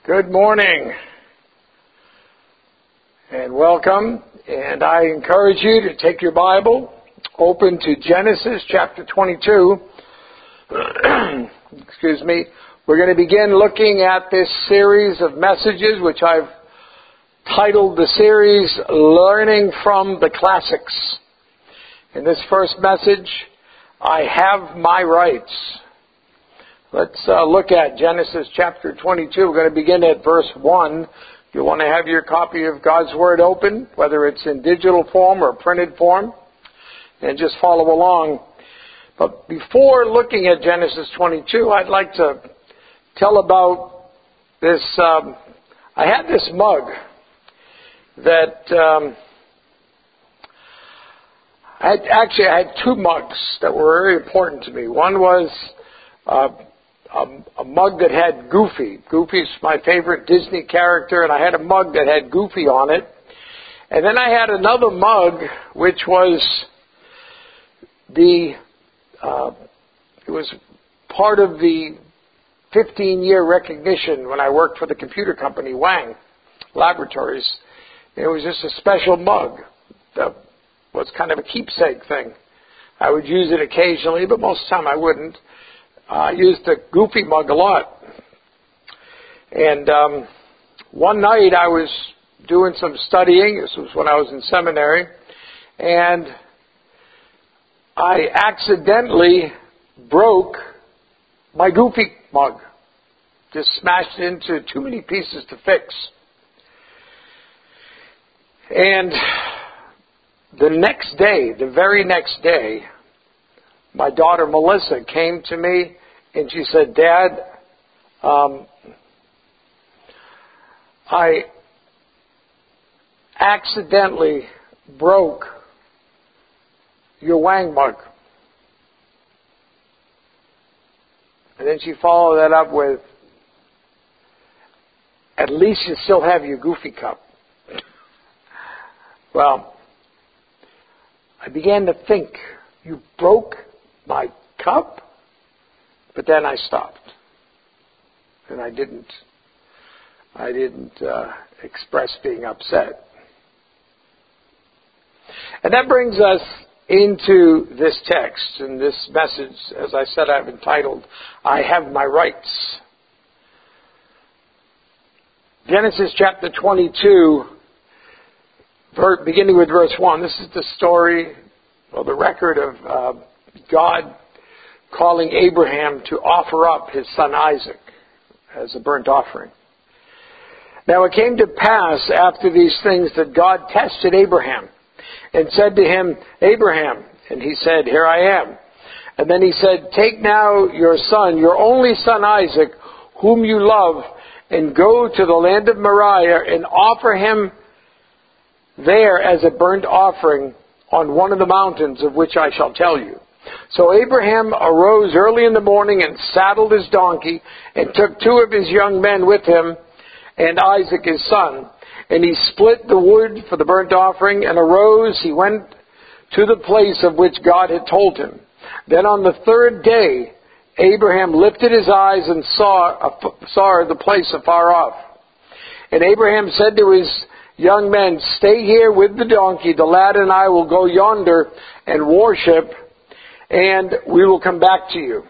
Good morning and welcome, and I encourage you to take your Bible, open to Genesis chapter 22. Excuse me. We're going to begin looking at this series of messages which I've titled the series Learning from the Classics. In this first message, I have my rights. Let's look at Genesis chapter 22. We're going to begin at verse 1. If you want to have your copy of God's Word open, whether it's in digital form or printed form, and just follow along. But before looking at Genesis 22, I'd like to tell about this. I had this mug that I had two mugs that were very important to me. One was a mug that had Goofy. Goofy's my favorite Disney character, and I had a mug that had Goofy on it. And then I had another mug which was it was part of the 15-year recognition when I worked for the computer company, Wang Laboratories. It was just a special mug that was kind of a keepsake thing. I would use it occasionally, but most of the time I wouldn't. I used the Goofy mug a lot. And one night I was doing some studying. This was when I was in seminary. And I accidentally broke my Goofy mug. Just smashed it into too many pieces to fix. And the very next day, my daughter Melissa came to me and she said, "Dad, I accidentally broke your Wang mug." And then she followed that up with, "At least you still have your Goofy cup." Well, I began to think, you broke my cup? But then I stopped. And I didn't express being upset. And that brings us into this text and this message. As I said, I've entitled, I Have My Rights. Genesis chapter 22, beginning with verse 1. This is the story, or the record of God calling Abraham to offer up his son Isaac as a burnt offering. Now it came to pass after these things that God tested Abraham and said to him, "Abraham," and he said, "Here I am." And then he said, "Take now your son, your only son Isaac, whom you love, and go to the land of Moriah and offer him there as a burnt offering on one of the mountains of which I shall tell you." So Abraham arose early in the morning and saddled his donkey and took two of his young men with him and Isaac his son. And he split the wood for the burnt offering and arose. He went to the place of which God had told him. Then on the third day, Abraham lifted his eyes and saw the place afar off. And Abraham said to his young men, "Stay here with the donkey. The lad and I will go yonder and worship, and we will come back to you."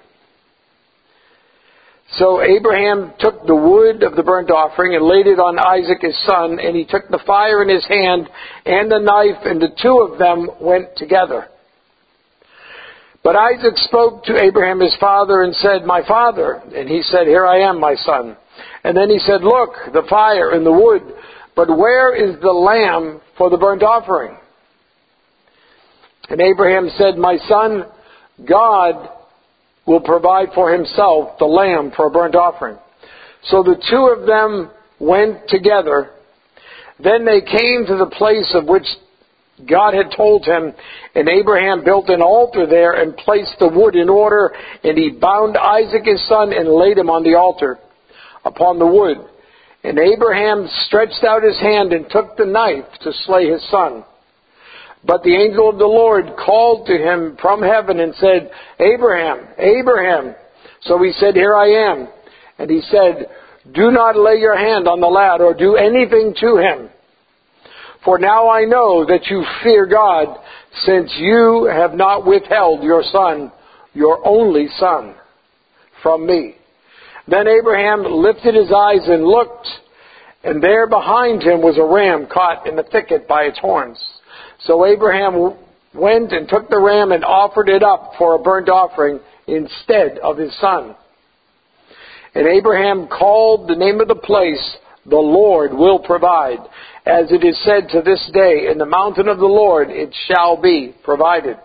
So Abraham took the wood of the burnt offering and laid it on Isaac his son, and he took the fire in his hand and the knife, and the two of them went together. But Isaac spoke to Abraham his father and said, "My father." And he said, "Here I am, my son." And then he said, "Look, the fire and the wood, but where is the lamb for the burnt offering?" And Abraham said, "My son, God will provide for himself the lamb for a burnt offering." So the two of them went together. Then they came to the place of which God had told him, and Abraham built an altar there and placed the wood in order, and he bound Isaac his son and laid him on the altar upon the wood. And Abraham stretched out his hand and took the knife to slay his son. But the angel of the Lord called to him from heaven and said, "Abraham, Abraham." So he said, "Here I am." And he said, do not lay your hand on the lad or do anything to him. For now I know that you fear God, since you have not withheld your son, your only son, from me." Then Abraham lifted his eyes and looked, and there behind him was a ram caught in the thicket by its horns. So Abraham went and took the ram and offered it up for a burnt offering instead of his son. And Abraham called the name of the place, "The Lord will provide." As it is said to this day, "In the mountain of the Lord it shall be provided."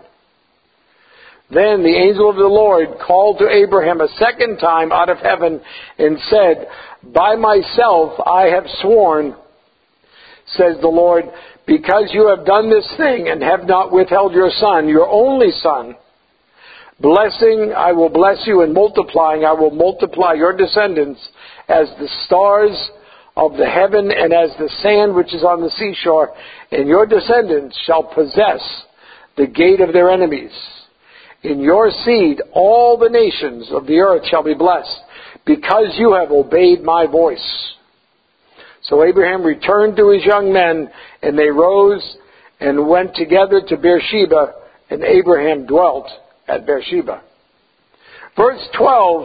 Then the angel of the Lord called to Abraham a second time out of heaven and said, "By myself I have sworn, says the Lord, because you have done this thing and have not withheld your son, your only son. Blessing I will bless you, and multiplying I will multiply your descendants as the stars of the heaven and as the sand which is on the seashore, and your descendants shall possess the gate of their enemies. In your seed all the nations of the earth shall be blessed, because you have obeyed my voice." So Abraham returned to his young men, and they rose and went together to Beersheba, and Abraham dwelt at Beersheba. Verse 12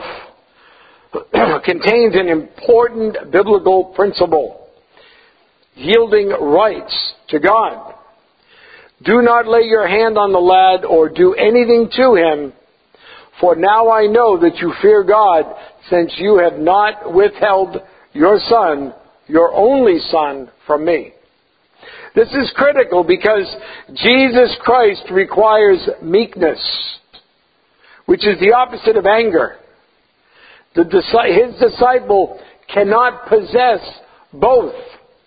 contains an important biblical principle: yielding rights to God. "Do not lay your hand on the lad or do anything to him, for now I know that you fear God, since you have not withheld your son, your only son, from me." This is critical because Jesus Christ requires meekness, which is the opposite of anger. His disciple cannot possess both.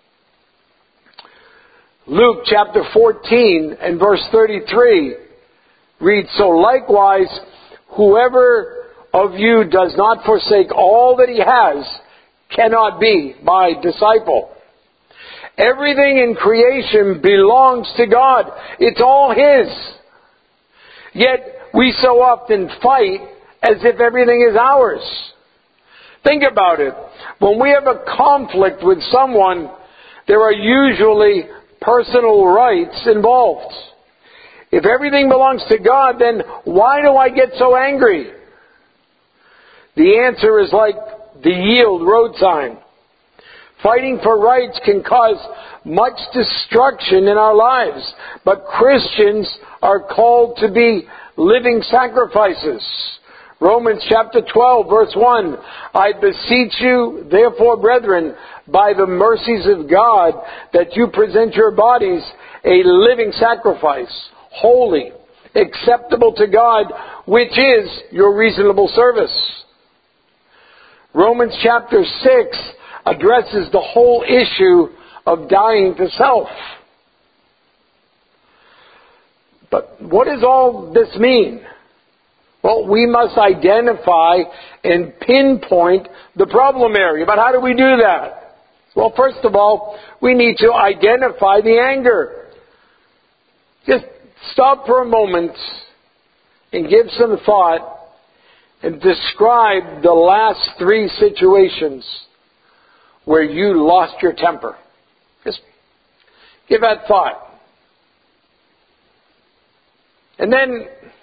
Luke chapter 14 and verse 33 reads, "So likewise, whoever of you does not forsake all that he has cannot be my disciple." Everything in creation belongs to God. It's all His. Yet we so often fight as if everything is ours. Think about it. When we have a conflict with someone, there are usually personal rights involved. If everything belongs to God, then why do I get so angry? The answer is like the yield road sign. Fighting for rights can cause much destruction in our lives, but Christians are called to be living sacrifices. Romans chapter 12, verse 1, "I beseech you, therefore, brethren, by the mercies of God, that you present your bodies a living sacrifice, holy, acceptable to God, which is your reasonable service." Romans chapter 6 addresses the whole issue of dying to self. But what does all this mean? Well, we must identify and pinpoint the problem area. But how do we do that? Well, first of all, we need to identify the anger. Just stop for a moment and give some thought and describe the last three situations where you lost your temper. Just give that thought. And then,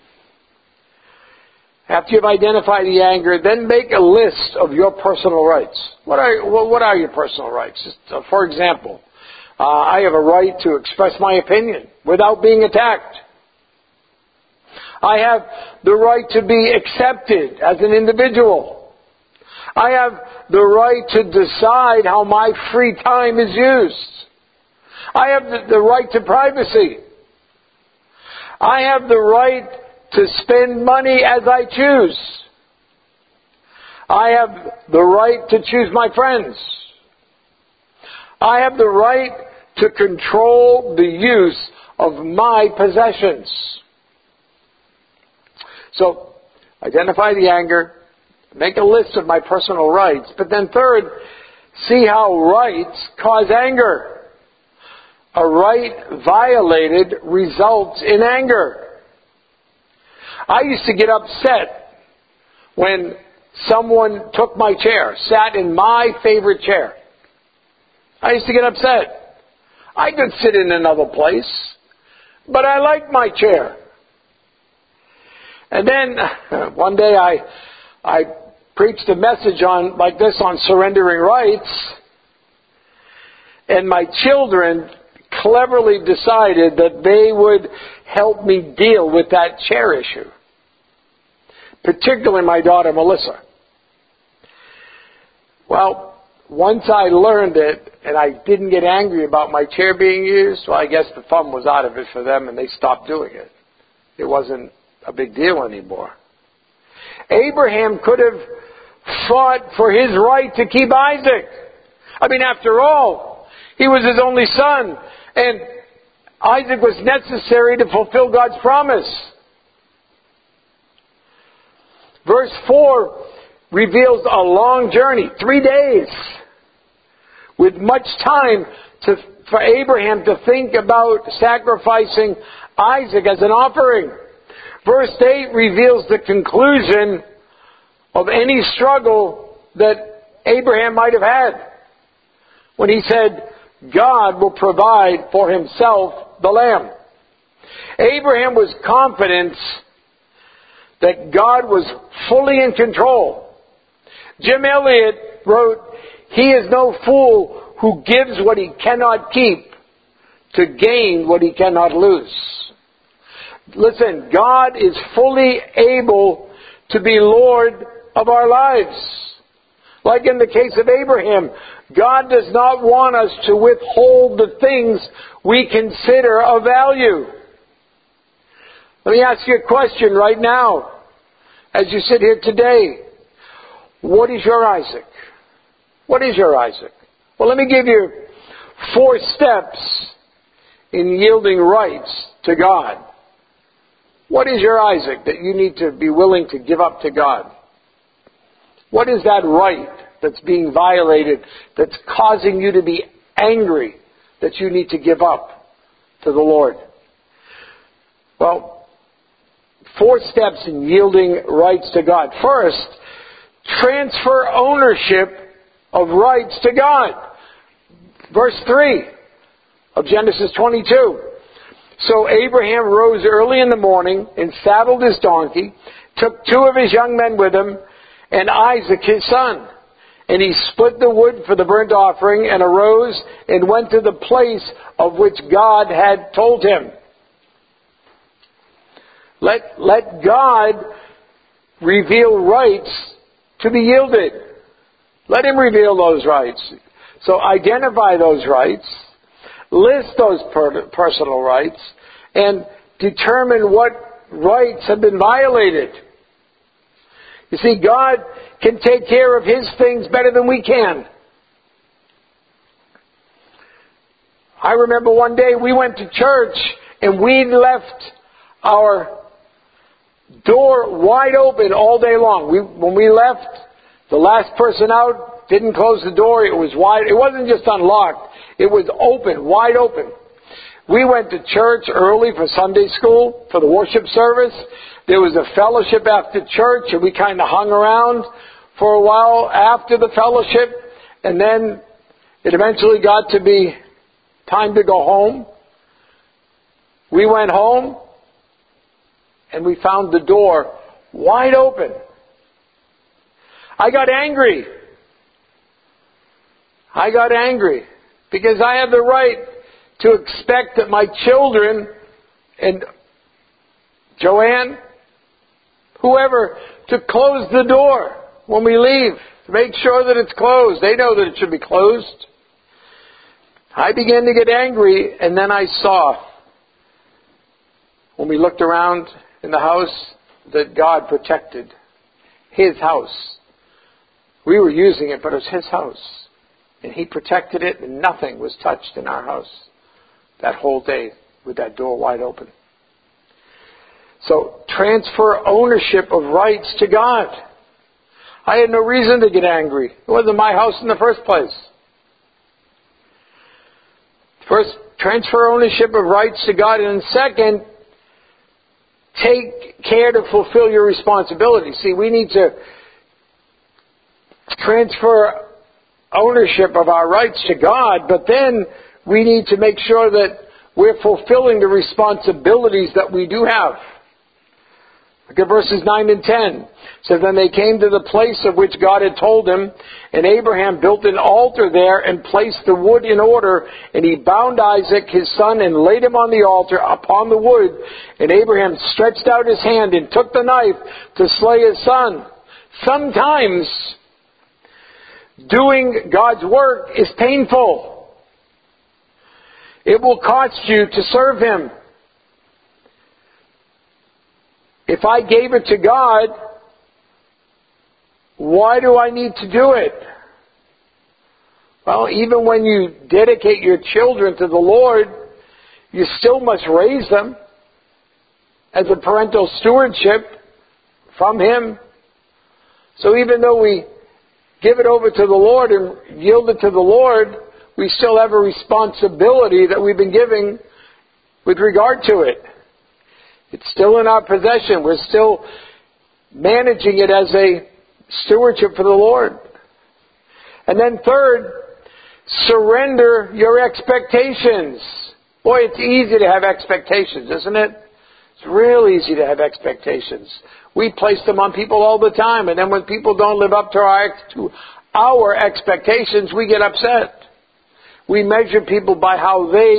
after you've identified the anger, then make a list of your personal rights. What are your personal rights? Just, for example, I have a right to express my opinion without being attacked. I have the right to be accepted as an individual. I have the right to decide how my free time is used. I have the right to privacy. I have the right to spend money as I choose. I have the right to choose my friends. I have the right to control the use of my possessions. So, identify the anger, make a list of my personal rights, but then third, see how rights cause anger. A right violated results in anger. I used to get upset when someone took my chair, sat in my favorite chair. I used to get upset. I could sit in another place, but I like my chair. And then one day I preached a message like this on surrendering rights, and my children cleverly decided that they would help me deal with that chair issue, particularly my daughter Melissa. Well, once I learned it and I didn't get angry about my chair being used, well, I guess the fun was out of it for them and they stopped doing it. It wasn't a big deal anymore. Abraham could have fought for his right to keep Isaac. I mean, after all, he was his only son, and Isaac was necessary to fulfill God's promise. Verse 4 reveals a long journey, 3 days, with much time for Abraham to think about sacrificing Isaac as an offering. Verse 8 reveals the conclusion of any struggle that Abraham might have had when he said, God will provide for himself the lamb. Abraham was confident that God was fully in control. Jim Elliot wrote, he is no fool who gives what he cannot keep to gain what he cannot lose. Listen, God is fully able to be Lord of our lives. Like in the case of Abraham, God does not want us to withhold the things we consider of value. Let me ask you a question right now as you sit here today. What is your Isaac? What is your Isaac? Well, let me give you 4 steps in yielding rights to God. What is your Isaac that you need to be willing to give up to God? What is that right that's being violated, that's causing you to be angry, that you need to give up to the Lord? Well, 4 steps in yielding rights to God. First, transfer ownership of rights to God. Verse 3 of Genesis 22. So Abraham rose early in the morning and saddled his donkey, took 2 of his young men with him, and Isaac his son. And he split the wood for the burnt offering and arose and went to the place of which God had told him. Let God reveal rights to be yielded. Let him reveal those rights. So identify those rights, list those personal rights, and determine what rights have been violated. You see, God can take care of His things better than we can. I remember one day we went to church and we left our door wide open all day long. When we left, the last person out didn't close the door. It was wide. It wasn't just unlocked. It was open, wide open. We went to church early for Sunday school, for the worship service. There was a fellowship after church, and we kind of hung around for a while after the fellowship. And then it eventually got to be time to go home. We went home, and we found the door wide open. I got angry. Because I have the right to expect that my children and Joanne, whoever, to close the door when we leave. To make sure that it's closed. They know that it should be closed. I began to get angry, and then I saw, when we looked around in the house, that God protected His house. We were using it, but it was His house. And He protected it, and nothing was touched in our house that whole day with that door wide open. So, transfer ownership of rights to God. I had no reason to get angry. It wasn't my house in the first place. First, transfer ownership of rights to God. And second, take care to fulfill your responsibility. See, we need to transfer ownership of our rights to God, but then we need to make sure that we're fulfilling the responsibilities that we do have. Look at verses 9 and 10. So then they came to the place of which God had told him, and Abraham built an altar there and placed the wood in order, and he bound Isaac his son and laid him on the altar upon the wood, and Abraham stretched out his hand and took the knife to slay his son. Sometimes doing God's work is painful. It will cost you to serve Him. If I gave it to God, why do I need to do it? Well, even when you dedicate your children to the Lord, you still must raise them as a parental stewardship from Him. So even though we give it over to the Lord and yield it to the Lord, we still have a responsibility that we've been giving with regard to it. It's still in our possession. We're still managing it as a stewardship for the Lord. And then third, surrender your expectations. Boy, it's easy to have expectations, isn't it? It's real easy to have expectations. We place them on people all the time, and then when people don't live up to our expectations, we get upset. We measure people by how they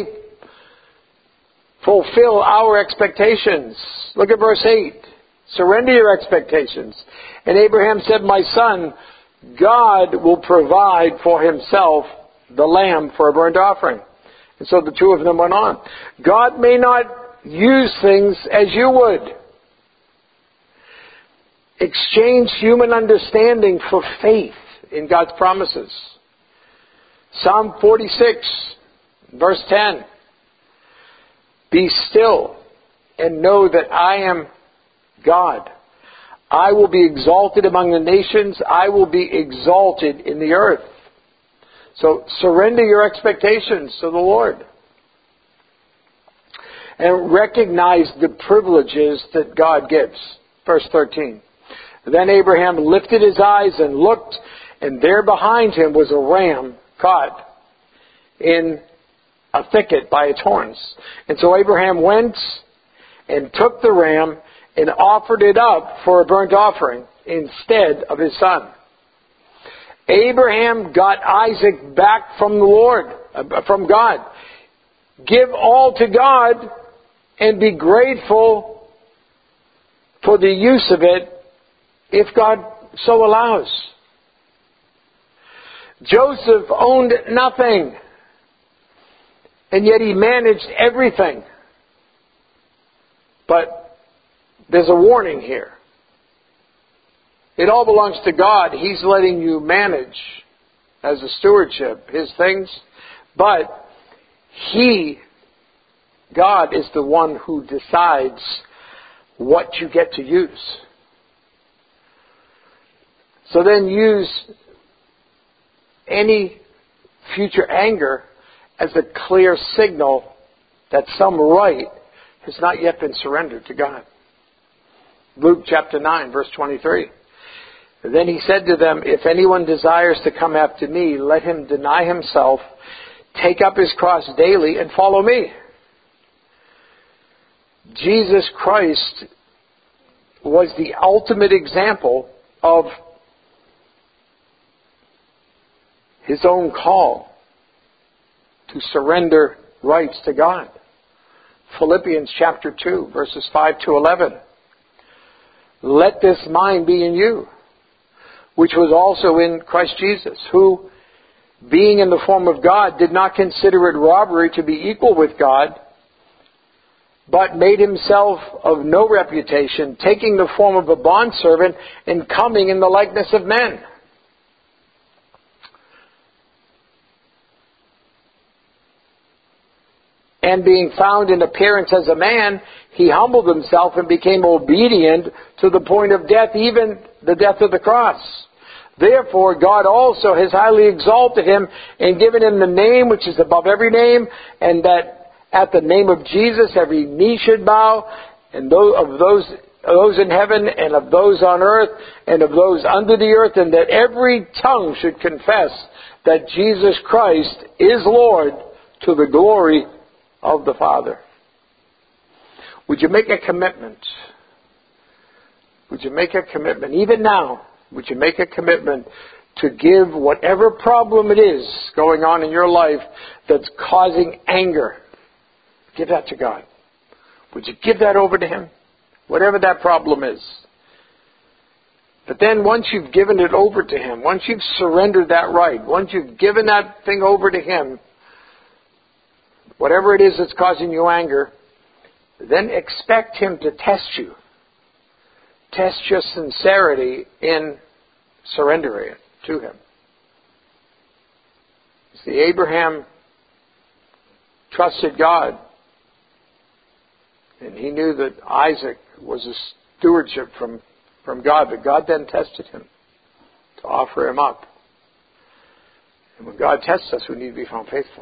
fulfill our expectations. Look at verse 8. Surrender your expectations. And Abraham said, my son, God will provide for Himself the lamb for a burnt offering. And so the two of them went on. God may not use things as you would. Exchange human understanding for faith in God's promises. Psalm 46, verse 10. Be still and know that I am God. I will be exalted among the nations. I will be exalted in the earth. So surrender your expectations to the Lord. And recognize the privileges that God gives. Verse 13. Then Abraham lifted his eyes and looked, and there behind him was a ram caught in a thicket by its horns. And so Abraham went and took the ram and offered it up for a burnt offering instead of his son. Abraham got Isaac back from the Lord, from God. Give all to God and be grateful for the use of it if God so allows. Joseph owned nothing, and yet he managed everything. But there's a warning here. It all belongs to God. He's letting you manage as a stewardship His things. But God is the one who decides what you get to use. So then use any future anger as a clear signal that some right has not yet been surrendered to God. Luke chapter 9, verse 23. Then He said to them, if anyone desires to come after me, let him deny himself, take up his cross daily, and follow me. Jesus Christ was the ultimate example of His own call to surrender rights to God. Philippians chapter 2, verses 5 to 11. Let this mind be in you, which was also in Christ Jesus, who, being in the form of God, did not consider it robbery to be equal with God, but made Himself of no reputation, taking the form of a bondservant and coming in the likeness of men. And being found in appearance as a man, He humbled Himself and became obedient to the point of death, even the death of the cross. Therefore, God also has highly exalted Him and given Him the name which is above every name, and that at the name of Jesus every knee should bow, and of those those in heaven and of those on earth and of those under the earth, and that every tongue should confess that Jesus Christ is Lord, to the glory of the Father. Would you make a commitment? Would you make a commitment, even now, would you make a commitment to give whatever problem it is going on in your life that's causing anger? Give that to God. Would you give that over to Him? Whatever that problem is. But then once you've given it over to Him, once you've surrendered that right, once you've given that thing over to Him, whatever it is that's causing you anger, then expect Him to test you. Test your sincerity in surrendering it to Him. See, Abraham trusted God, and he knew that Isaac was a stewardship from God, but God then tested him to offer him up. And when God tests us, we need to be found faithful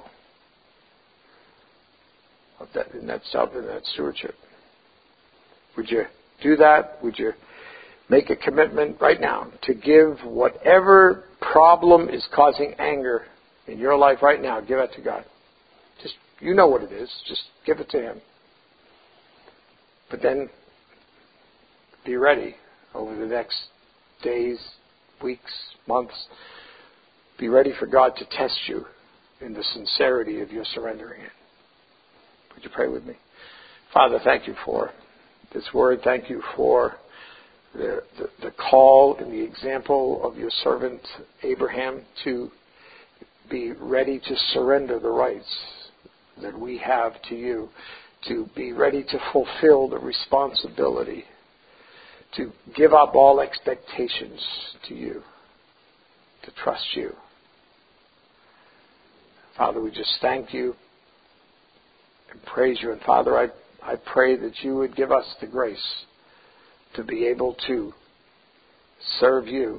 in that stewardship. Would you do that? Would you make a commitment right now to give whatever problem is causing anger in your life right now? Give it to God. Just, you know what it is. Just give it to Him. But then be ready over the next days, weeks, months. Be ready for God to test you in the sincerity of your surrendering it. Would you pray with me? Father, thank you for this word. Thank you for the call and the example of your servant Abraham to be ready to surrender the rights that we have to you, to be ready to fulfill the responsibility, to give up all expectations to you, to trust you. Father, we just thank you and praise you. And Father, I pray that you would give us the grace to be able to serve you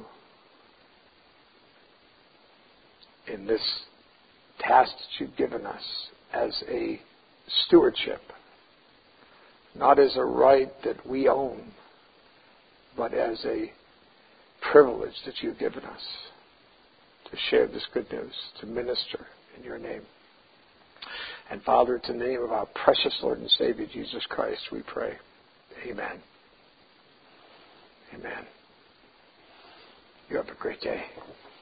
in this task that you've given us as a stewardship, not as a right that we own, but as a privilege that you've given us to share this good news, to minister in your name. And Father, it's in the name of our precious Lord and Savior, Jesus Christ, we pray. Amen. Amen. You have a great day.